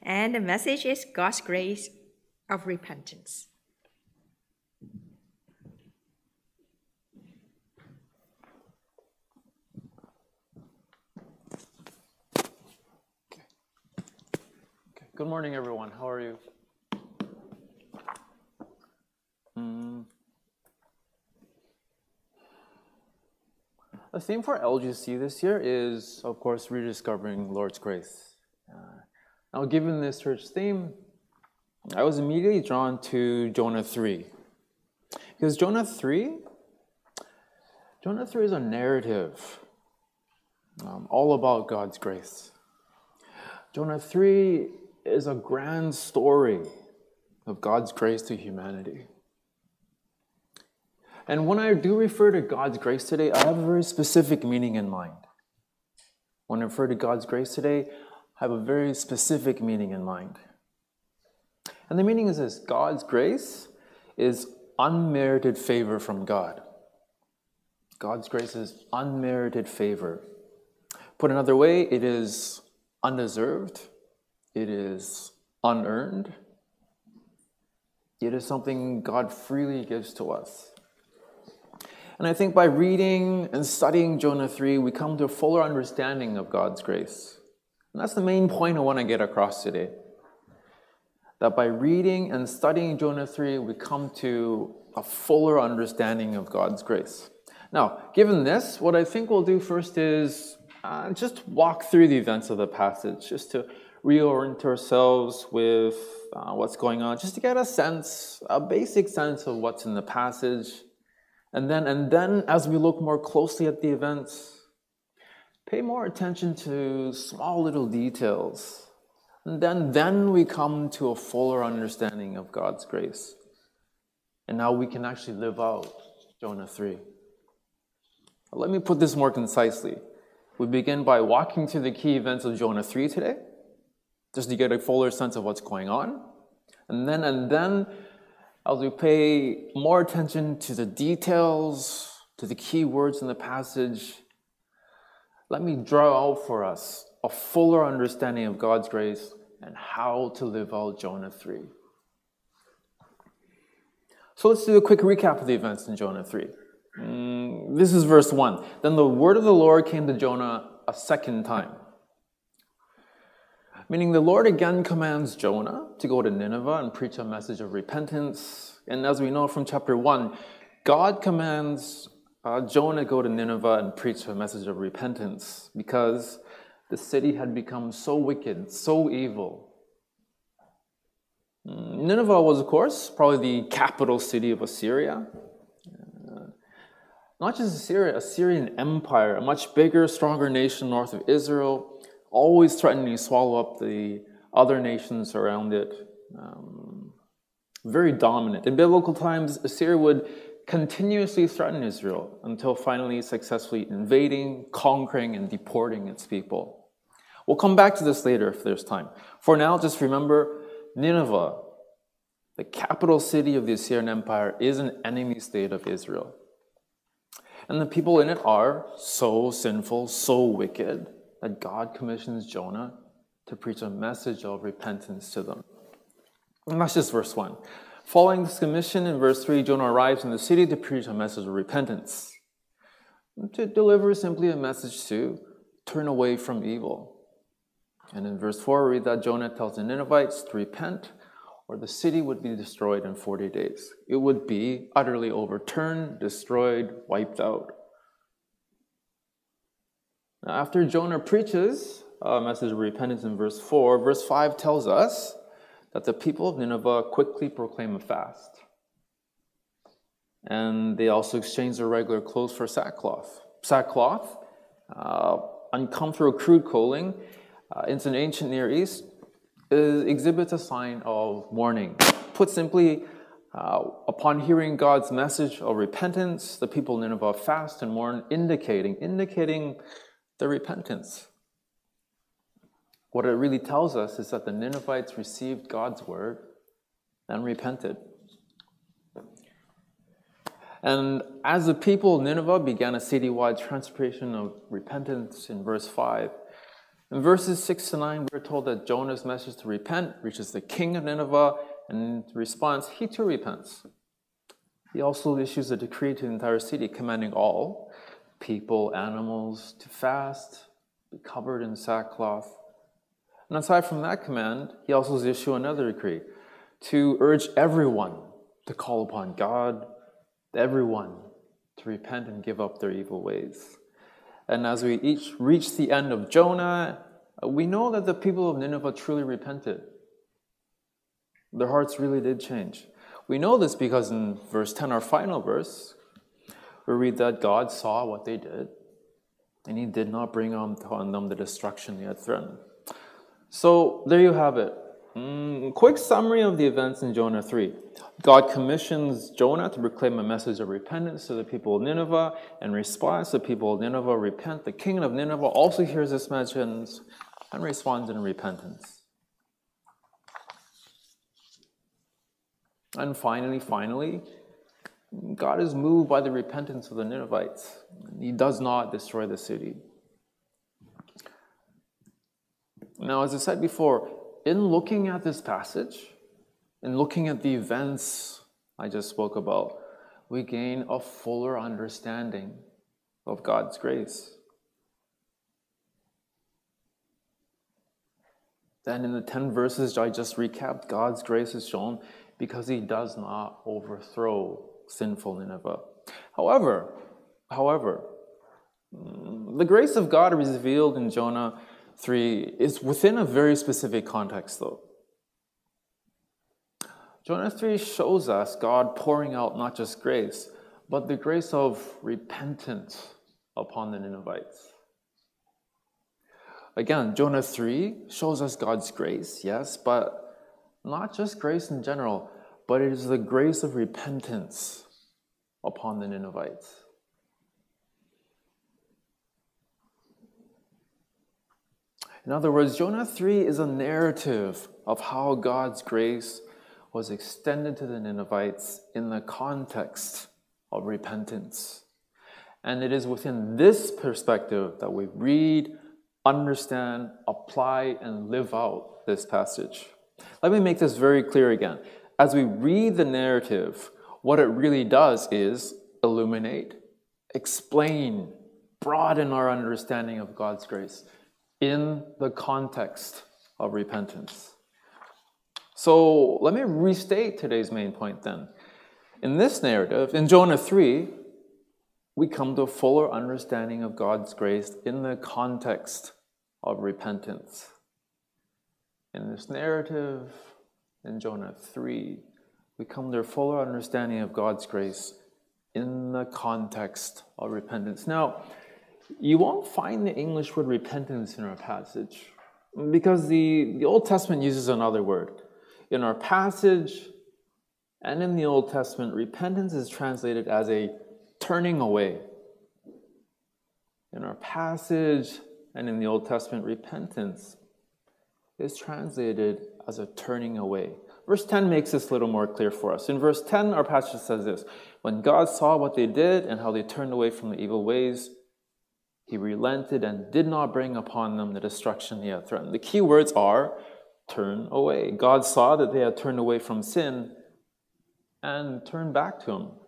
And the message is God's grace of repentance. Good morning, everyone. How are you? The theme for LGC this year is, of course, rediscovering Lord's grace. Now, given this church theme, I was immediately drawn to Jonah 3. Because Jonah 3 is a narrative all about God's grace. Jonah 3 is a grand story of God's grace to humanity. And when I do refer to God's grace today, I have a very specific meaning in mind. When I refer to God's grace today, I have a very specific meaning in mind. And the meaning is this: God's grace is unmerited favor from God. God's grace is unmerited favor. Put another way, it is undeserved. It is unearned. It is something God freely gives to us. And I think by reading and studying Jonah 3, we come to a fuller understanding of God's grace. And that's the main point I want to get across today. That by reading and studying Jonah 3, we come to a fuller understanding of God's grace. Now, given this, what I think we'll do first is just walk through the events of the passage, just to reorient ourselves with what's going on, just to get a basic sense of what's in the passage. And then as we look more closely at the events, pay more attention to small little details. And then we come to a fuller understanding of God's grace and how we can actually live out Jonah 3. Let me put this more concisely. We begin by walking through the key events of Jonah 3 today, just to get a fuller sense of what's going on. And then as we pay more attention to the details, to the key words in the passage, let me draw out for us a fuller understanding of God's grace and how to live out Jonah 3. So let's do a quick recap of the events in Jonah 3. This is verse 1. Then the word of the Lord came to Jonah a second time. Meaning the Lord again commands Jonah to go to Nineveh and preach a message of repentance. And as we know from chapter 1, God commands Jonah to go to Nineveh and preach a message of repentance because the city had become so wicked, so evil. Nineveh was, of course, probably the capital city of Assyria. Not just Assyria, Assyrian Empire, a much bigger, stronger nation north of Israel, always threatening to swallow up the other nations around it. Very dominant. In biblical times, Assyria would continuously threaten Israel until finally successfully invading, conquering, and deporting its people. We'll come back to this later if there's time. For now, just remember, Nineveh, the capital city of the Assyrian Empire, is an enemy state of Israel. And the people in it are so sinful, so wicked, that God commissions Jonah to preach a message of repentance to them. And that's just verse 1. Following this commission, in verse 3, Jonah arrives in the city to preach a message of repentance, to deliver simply a message to turn away from evil. And in verse 4, we read that Jonah tells the Ninevites to repent, or the city would be destroyed in 40 days. It would be utterly overturned, destroyed, wiped out. Now, after Jonah preaches a message of repentance in verse 4, verse 5 tells us that the people of Nineveh quickly proclaim a fast. And they also exchange their regular clothes for sackcloth. Sackcloth, uncomfortable crude clothing, in the ancient Near East, exhibits a sign of mourning. Put simply, upon hearing God's message of repentance, the people of Nineveh fast and mourn, indicating their repentance. What it really tells us is that the Ninevites received God's word and repented. And as the people of Nineveh began a citywide transformation of repentance in verse 5, In verses 6 to 9, we're told that Jonah's message to repent reaches the king of Nineveh, and in response, he too repents. He also issues a decree to the entire city commanding all, people, animals, to fast, be covered in sackcloth. And aside from that command, he also issues another decree to urge everyone to call upon God, everyone to repent and give up their evil ways. And as we each reach the end of Jonah, we know that the people of Nineveh truly repented. Their hearts really did change. We know this because in verse 10, our final verse, we read that God saw what they did, and he did not bring on them the destruction he had threatened. So there you have it. Quick summary of the events in Jonah 3. God commissions Jonah to proclaim a message of repentance to the people of Nineveh. In response, the people of Nineveh repent. The king of Nineveh also hears this message and responds in repentance. And finally, God is moved by the repentance of the Ninevites. He does not destroy the city. Now, as I said before, in looking at this passage, in looking at the events I just spoke about, we gain a fuller understanding of God's grace. Then in the 10 verses I just recapped, God's grace is shown because he does not overthrow sinful Nineveh. However, the grace of God revealed in Jonah 3 is within a very specific context, though. Jonah 3 shows us God pouring out not just grace, but the grace of repentance upon the Ninevites. Again, Jonah 3 shows us God's grace, yes, but not just grace in general, but it is the grace of repentance upon the Ninevites. In other words, Jonah 3 is a narrative of how God's grace was extended to the Ninevites in the context of repentance. And it is within this perspective that we read, understand, apply, and live out this passage. Let me make this very clear again. As we read the narrative, what it really does is illuminate, explain, broaden our understanding of God's grace in the context of repentance. So let me restate today's main point then. In this narrative, in Jonah 3, we come to a fuller understanding of God's grace in the context of repentance. In this narrative, in Jonah 3, we come to a fuller understanding of God's grace in the context of repentance. Now, you won't find the English word repentance in our passage because the Old Testament uses another word. In our passage and in the Old Testament, repentance is translated as a turning away. In our passage and in the Old Testament, repentance is translated as a turning away. Verse 10 makes this a little more clear for us. In verse 10, our passage says this: when God saw what they did and how they turned away from the evil ways, he relented and did not bring upon them the destruction he had threatened. The key words are turn away. God saw that they had turned away from sin and turned back to him.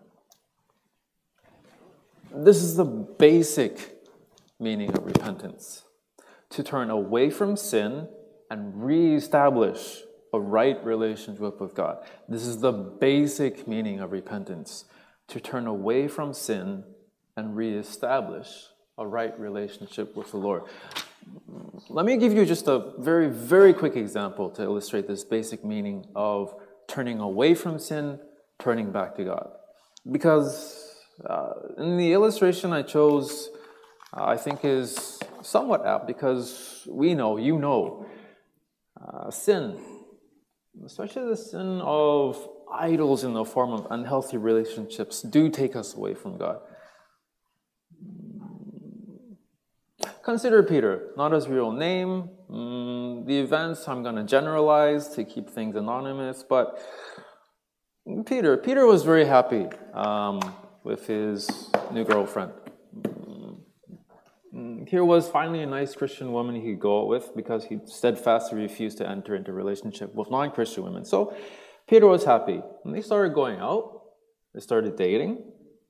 This is the basic meaning of repentance: to turn away from sin and reestablish a right relationship with God. This is the basic meaning of repentance: to turn away from sin and reestablish a right relationship with the Lord. Let me give you just a very, very quick example to illustrate this basic meaning of turning away from sin, turning back to God. Because in the illustration I chose, I think is somewhat apt, because we know, you know, sin, especially the sin of idols in the form of unhealthy relationships, do take us away from God. Consider Peter, not his real name. The events I'm going to generalize to keep things anonymous, but Peter was very happy with his new girlfriend. Here was finally a nice Christian woman he could go out with because he steadfastly refused to enter into a relationship with non-Christian women. So Peter was happy. And they started going out. They started dating.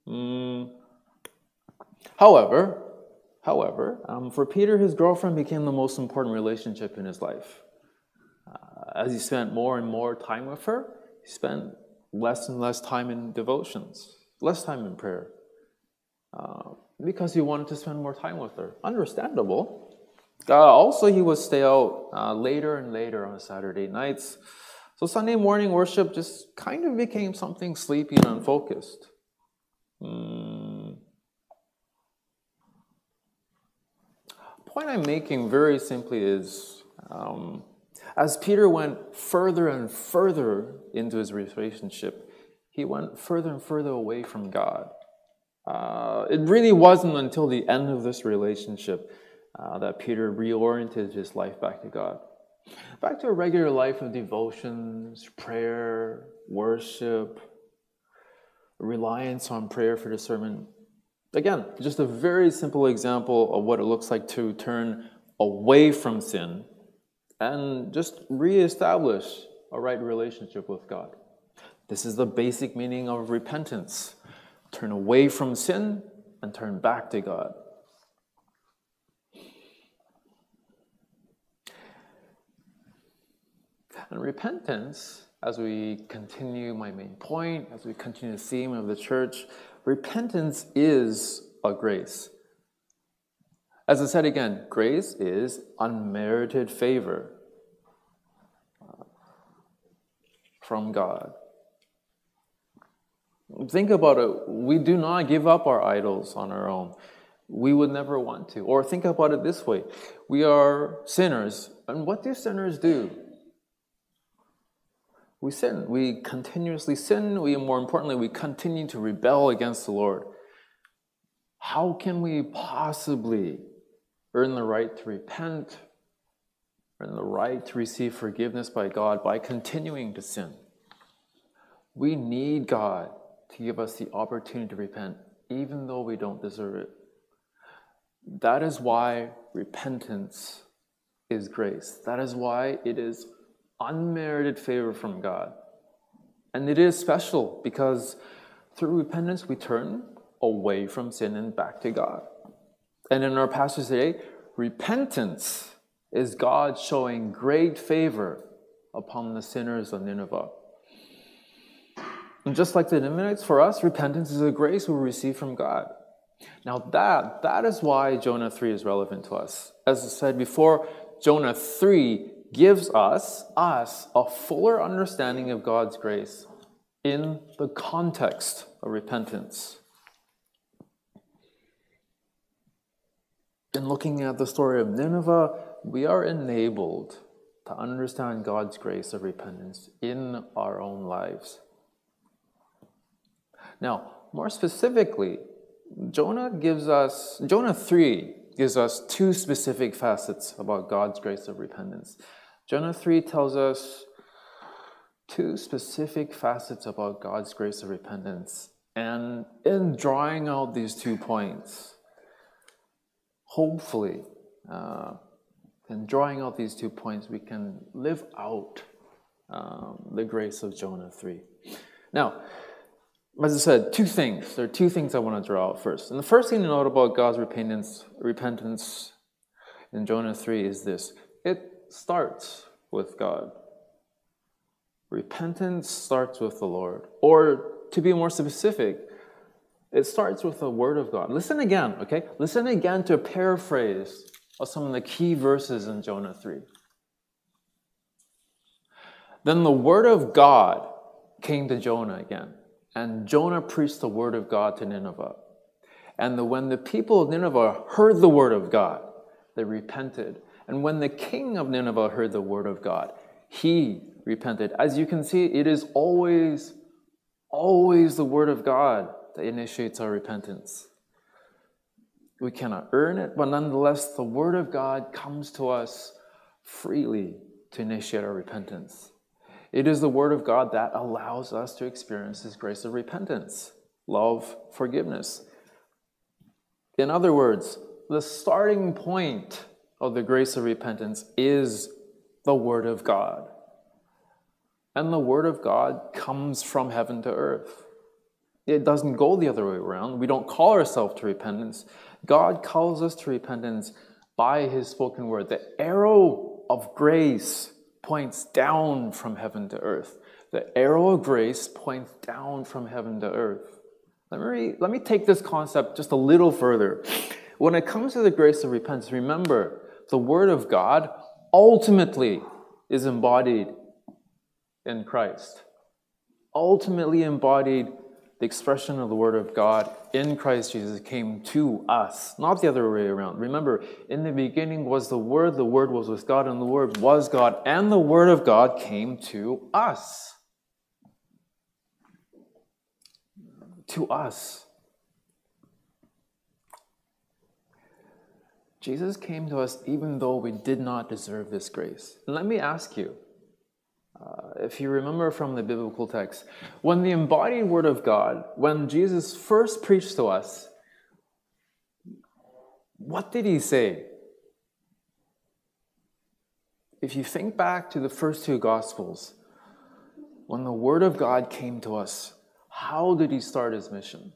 However, for Peter, his girlfriend became the most important relationship in his life. As he spent more and more time with her, he spent less and less time in devotions, less time in prayer, because he wanted to spend more time with her. Understandable. Also, he would stay out later and later on Saturday nights. So Sunday morning worship just kind of became something sleepy and unfocused. Point I'm making very simply is, as Peter went further and further into his relationship, he went further and further away from God. It really wasn't until the end of this relationship that Peter reoriented his life back to God. Back to a regular life of devotions, prayer, worship, reliance on prayer for discernment. Again, just a very simple example of what it looks like to turn away from sin and just reestablish a right relationship with God. This is the basic meaning of repentance. Turn away from sin and turn back to God. And repentance, as we continue my main point, as we continue the theme of the church, repentance is a grace. As I said again, grace is unmerited favor from God. Think about it. We do not give up our idols on our own. We would never want to. Or think about it this way. We are sinners. And what do sinners do? We sin. We continuously sin. More importantly, we continue to rebel against the Lord. How can we possibly earn the right to repent, earn the right to receive forgiveness by God by continuing to sin? We need God to give us the opportunity to repent, even though we don't deserve it. That is why repentance is grace. That is why it is unmerited favor from God. And it is special because through repentance we turn away from sin and back to God. And in our passage today, repentance is God showing great favor upon the sinners of Nineveh. And just like the Ninevites, for us, repentance is a grace we receive from God. Now that is why Jonah 3 is relevant to us. As I said before, Jonah 3 gives us a fuller understanding of God's grace in the context of repentance. In looking at the story of Nineveh, we are enabled to understand God's grace of repentance in our own lives. Now, more specifically, Jonah 3 gives us two specific facets about God's grace of repentance. Jonah 3 tells us two specific facets about God's grace of repentance. And in drawing out these 2 points, hopefully, in drawing out these 2 points, we can live out the grace of Jonah 3. Now, as I said, 2 things. There are 2 things I want to draw out first. And the first thing to note about God's repentance in Jonah 3 is this. It starts with God. Repentance starts with the Lord. Or, to be more specific, it starts with the Word of God. Listen again, okay? Listen again to a paraphrase of some of the key verses in Jonah 3. Then the Word of God came to Jonah again. And Jonah preached the word of God to Nineveh. And when the people of Nineveh heard the word of God, they repented. And when the king of Nineveh heard the word of God, he repented. As you can see, it is always the word of God that initiates our repentance. We cannot earn it, but nonetheless, the word of God comes to us freely to initiate our repentance. It is the word of God that allows us to experience His grace of repentance, love, forgiveness. In other words, the starting point of the grace of repentance is the Word of God. And the Word of God comes from heaven to earth. It doesn't go the other way around. We don't call ourselves to repentance. God calls us to repentance by His spoken word. The arrow of grace points down from heaven to earth. The arrow of grace points down from heaven to earth. Let me take this concept just a little further. When it comes to the grace of repentance, remember, the Word of God ultimately is embodied in Christ. Ultimately embodied, the expression of the Word of God in Christ Jesus came to us, not the other way around. Remember, in the beginning was the Word was with God, and the Word was God, and the Word of God came to us. To us. Jesus came to us even though we did not deserve this grace. And let me ask you, if you remember from the biblical text, when the embodied Word of God, when Jesus first preached to us, what did He say? If you think back to the first two Gospels, when the Word of God came to us, how did He start His mission?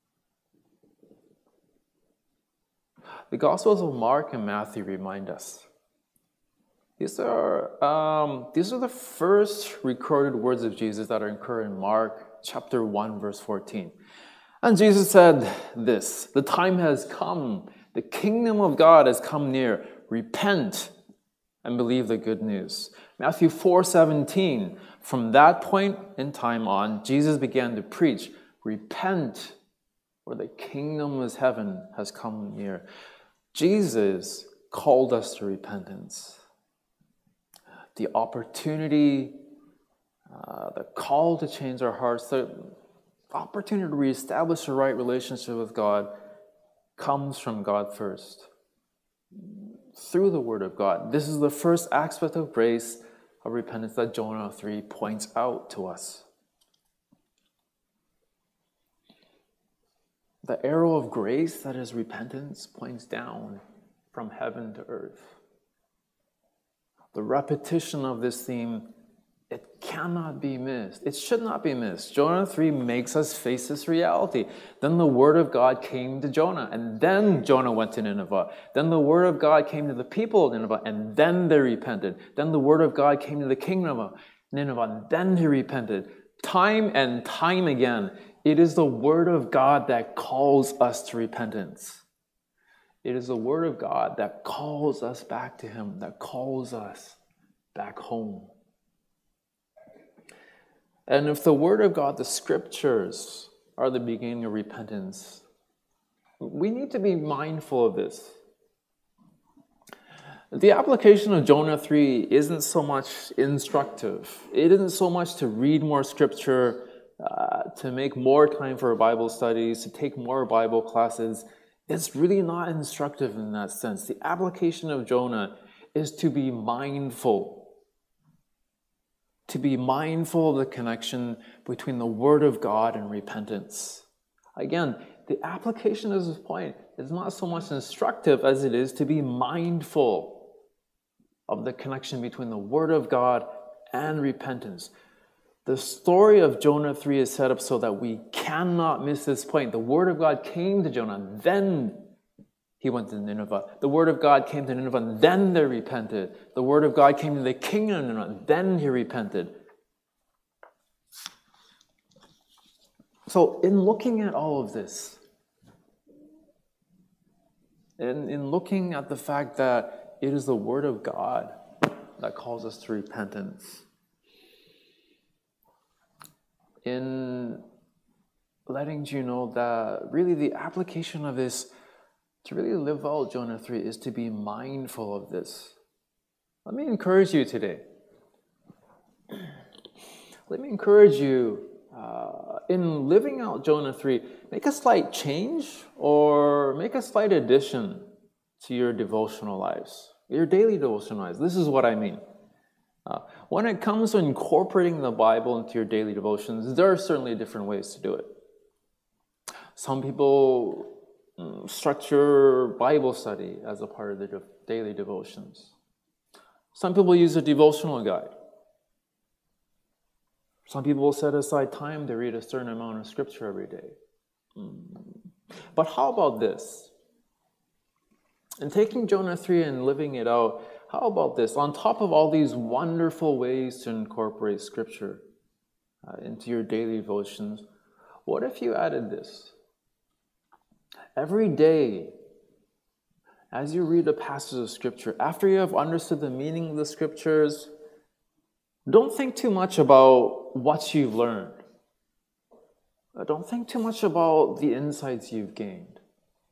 The Gospels of Mark and Matthew remind us. These are the first recorded words of Jesus that are included in Mark chapter 1, verse 14. And Jesus said this, "The time has come. The kingdom of God has come near. Repent and believe the good news." Matthew 4:17. From that point in time on, Jesus began to preach, "Repent, for the kingdom of heaven has come near." Jesus called us to repentance. The opportunity, the call to change our hearts, the opportunity to reestablish a right relationship with God comes from God first, through the Word of God. This is the first aspect of grace of repentance that Jonah 3 points out to us. The arrow of grace, that is repentance, points down from heaven to earth. The repetition of this theme, it cannot be missed. It should not be missed. Jonah 3 makes us face this reality. Then the Word of God came to Jonah, and then Jonah went to Nineveh. Then the Word of God came to the people of Nineveh, and then they repented. Then the Word of God came to the king of Nineveh, and then he repented. Time and time again, it is the Word of God that calls us to repentance. It is the Word of God that calls us back to Him, that calls us back home. And if the Word of God, the Scriptures, are the beginning of repentance, we need to be mindful of this. The application of Jonah 3 isn't so much instructive. It isn't so much to read more Scripture, to make more time for Bible studies, to take more Bible classes. It's really not instructive in that sense. The application of Jonah is to be mindful. To be mindful of the connection between the Word of God and repentance. Again, the application of this point is not so much instructive as it is to be mindful of the connection between the Word of God and repentance. The story of Jonah 3 is set up so that we cannot miss this point. The Word of God came to Jonah, then he went to Nineveh. The Word of God came to Nineveh, and then they repented. The Word of God came to the king of Nineveh, and then he repented. So in looking at all of this, and in looking at the fact that it is the Word of God that calls us to repentance, in letting you know that really the application of this to really live out Jonah 3 is to be mindful of this. Let me encourage you today. Let me encourage you in living out Jonah 3, make a slight change or make a slight addition to your devotional lives, your daily devotional lives. This is what I mean. When it comes to incorporating the Bible into your daily devotions, there are certainly different ways to do it. Some people structure Bible study as a part of their daily devotions. Some people use a devotional guide. Some people will set aside time to read a certain amount of scripture every day. But how about this? In taking Jonah 3 and living it out, how about this? On top of all these wonderful ways to incorporate scripture into your daily devotions, what if you added this? Every day, as you read a passage of scripture, after you have understood the meaning of the scriptures, don't think too much about what you've learned. Don't think too much about the insights you've gained.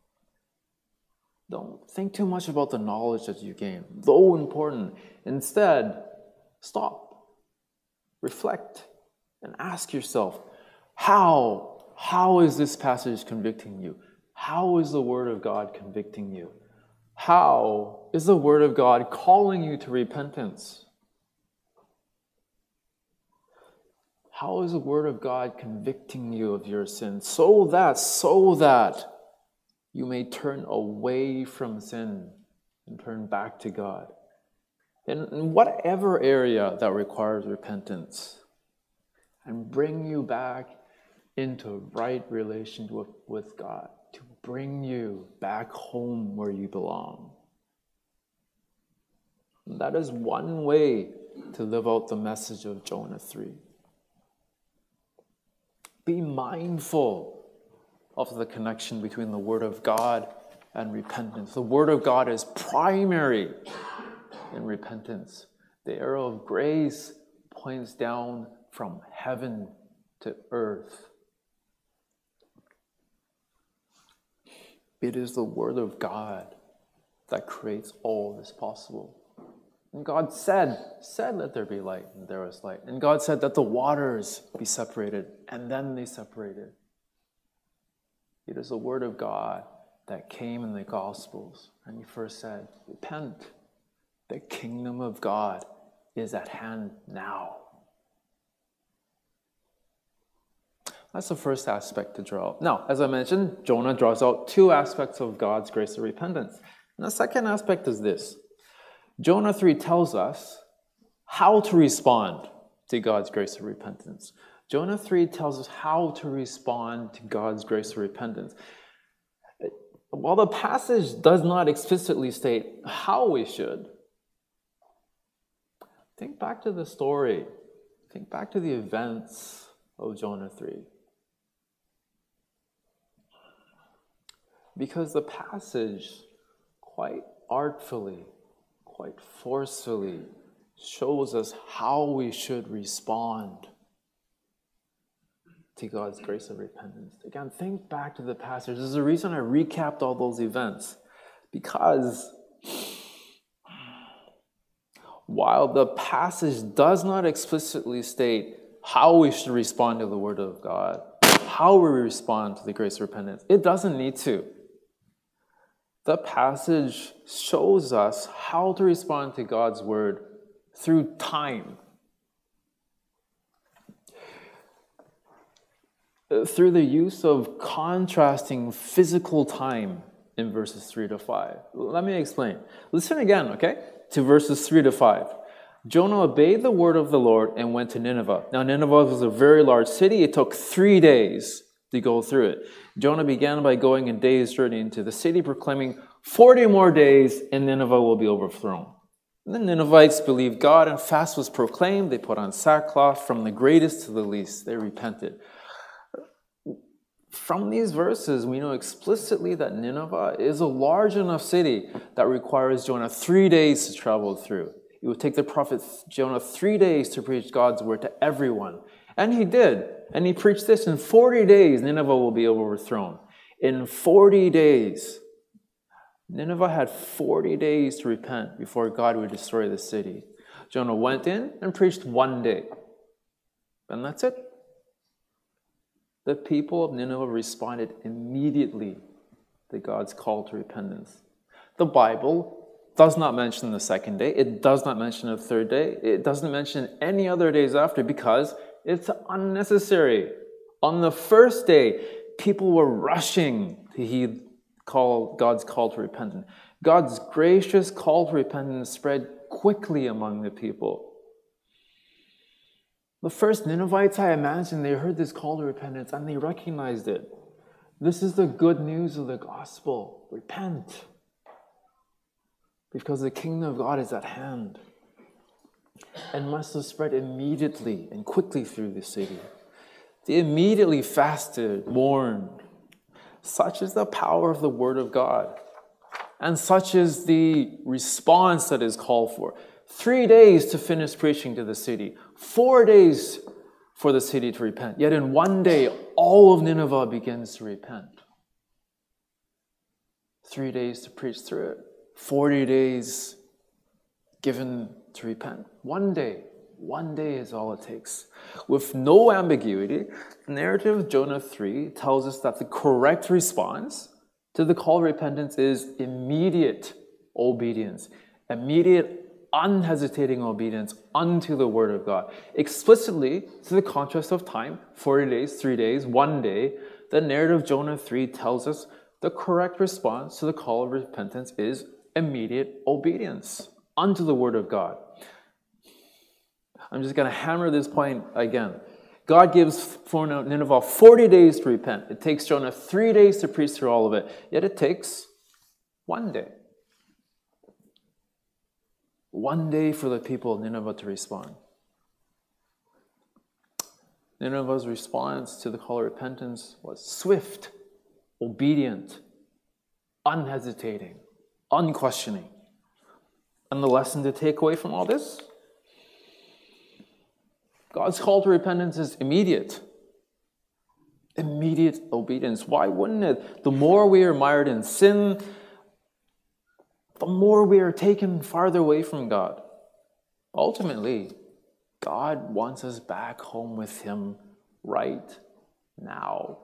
Don't think too much about the knowledge that you gained, though important. Instead, stop, reflect, and ask yourself, how is this passage convicting you? How is the Word of God convicting you? How is the Word of God calling you to repentance? How is the Word of God convicting you of your sins so that you may turn away from sin and turn back to God? In whatever area that requires repentance, and bring you back into right relationship with God, to bring you back home where you belong. And that is one way to live out the message of Jonah 3. Be mindful of the connection between the Word of God and repentance. The Word of God is primary in repentance. The arrow of grace points down from heaven to earth. It is the Word of God that creates all this possible. And God said, let there be light, and there was light. And God said that the waters be separated, and then they separated. It is the Word of God that came in the Gospels. And He first said, repent. The kingdom of God is at hand now. That's the first aspect to draw out. Now, as I mentioned, Jonah draws out two aspects of God's grace of repentance. And the second aspect is this. Jonah 3 tells us how to respond to God's grace of repentance. Jonah 3 tells us how to respond to God's grace of repentance. While the passage does not explicitly state how we should, think back to the story. Think back to the events of Jonah 3. Because the passage quite artfully, quite forcefully shows us how we should respond to God's grace of repentance. Again, think back to the passage. There's a reason I recapped all those events. Because while the passage does not explicitly state how we should respond to the Word of God, how we respond to the grace of repentance, it doesn't need to. The passage shows us how to respond to God's Word through time. Through the use of contrasting physical time in verses 3 to 5. Let me explain. Listen again, okay, to verses 3 to 5. Jonah obeyed the word of the Lord and went to Nineveh. Now, Nineveh was a very large city. It took 3 days to go through it. Jonah began by going a day's journey into the city, proclaiming, 40 more days and Nineveh will be overthrown. And the Ninevites believed God, and fast was proclaimed. They put on sackcloth from the greatest to the least. They repented. From these verses, we know explicitly that Nineveh is a large enough city that requires Jonah 3 days to travel through. It would take the prophet Jonah 3 days to preach God's word to everyone. And he did. And he preached this. In 40 days, Nineveh will be overthrown. In 40 days, Nineveh had 40 days to repent before God would destroy the city. Jonah went in and preached 1 day. And that's it. The people of Nineveh responded immediately to God's call to repentance. The Bible does not mention the second day. It does not mention the third day. It doesn't mention any other days after because it's unnecessary. On the first day, people were rushing to heed God's call to repentance. God's gracious call to repentance spread quickly among the people. The first Ninevites, I imagine, they heard this call to repentance and they recognized it. This is the good news of the gospel. Repent. Because the kingdom of God is at hand. And must have spread immediately and quickly through the city. They immediately fasted, mourned. Such is the power of the word of God. And such is the response that is called for. 3 days to finish preaching to the city. 4 days for the city to repent. Yet in 1 day, all of Nineveh begins to repent. 3 days to preach through it. 40 days given to repent. 1 day. 1 day is all it takes. With no ambiguity, the narrative of Jonah 3 tells us that the correct response to the call to repentance is immediate obedience. Immediate, unhesitating obedience unto the word of God. Explicitly, to the contrast of time, 40 days, 3 days, 1 day, the narrative of Jonah 3 tells us the correct response to the call of repentance is immediate obedience unto the word of God. I'm just going to hammer this point again. God gives Nineveh 40 days to repent. It takes Jonah 3 days to preach through all of it. Yet it takes 1 day. 1 day for the people of Nineveh to respond. Nineveh's response to the call of repentance was swift, obedient, unhesitating, unquestioning. And the lesson to take away from all this? God's call to repentance is immediate. Immediate obedience. Why wouldn't it? The more we are mired in sin, the more we are taken farther away from God. Ultimately, God wants us back home with Him right now.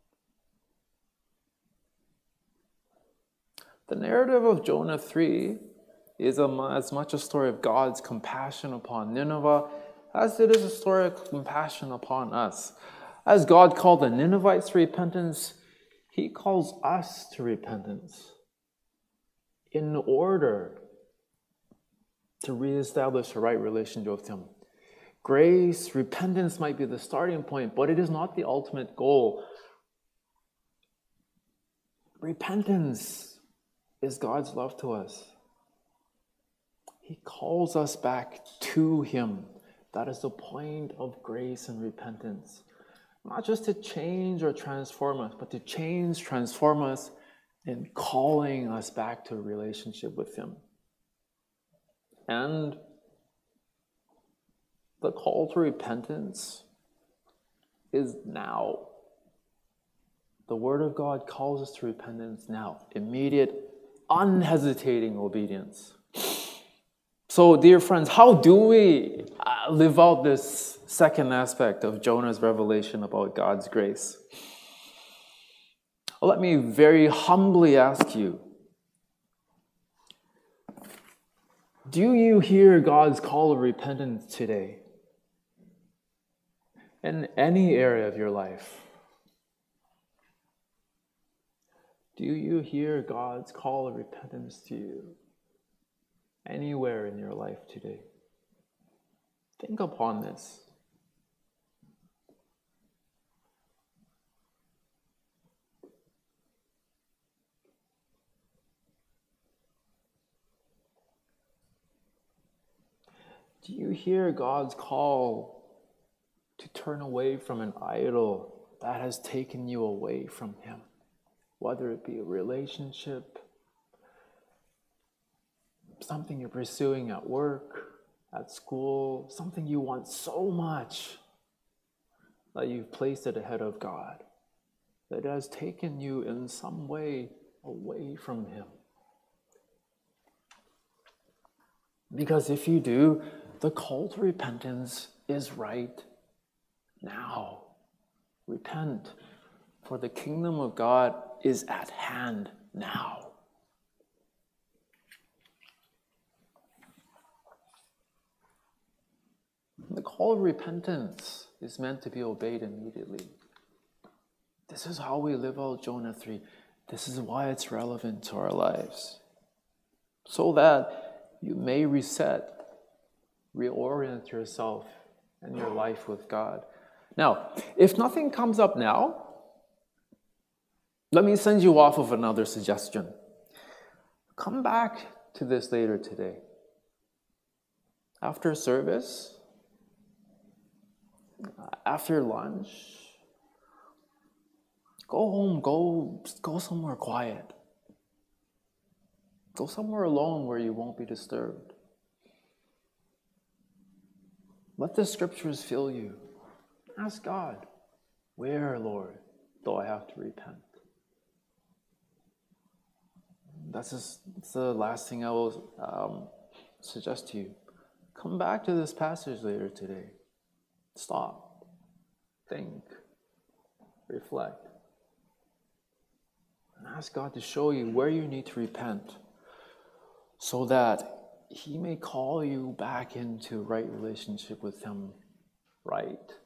The narrative of Jonah 3 is as much a story of God's compassion upon Nineveh as it is a story of compassion upon us. As God called the Ninevites to repentance, He calls us to repentance in order to reestablish a right relationship with Him. Grace, repentance might be the starting point, but it is not the ultimate goal. Repentance is God's love to us. He calls us back to Him. That is the point of grace and repentance. Not just to change or transform us, but to change, transform us, and calling us back to a relationship with Him. And the call to repentance is now. The Word of God calls us to repentance now. Immediate, unhesitating obedience. So, dear friends, how do we live out this second aspect of Jonah's revelation about God's grace? Let me very humbly ask you, do you hear God's call of repentance today? In any area of your life? Do you hear God's call of repentance to you? Anywhere in your life today? Think upon this. Do you hear God's call to turn away from an idol that has taken you away from Him? Whether it be a relationship, something you're pursuing at work, at school, something you want so much that you've placed it ahead of God, that has taken you in some way away from Him. Because if you do, the call to repentance is right now. Repent, for the kingdom of God is at hand now. The call of repentance is meant to be obeyed immediately. This is how we live out Jonah 3. This is why it's relevant to our lives. So that you may reset, reorient yourself and your life with God. Now, if nothing comes up now, let me send you off with another suggestion. Come back to this later today. After service, after lunch, go home, go somewhere quiet. Go somewhere alone where you won't be disturbed. Let the scriptures fill you. Ask God, where, Lord, do I have to repent? That's the last thing I will suggest to you. Come back to this passage later today. Stop, think, reflect, and ask God to show you where you need to repent so that He may call you back into right relationship with Him, right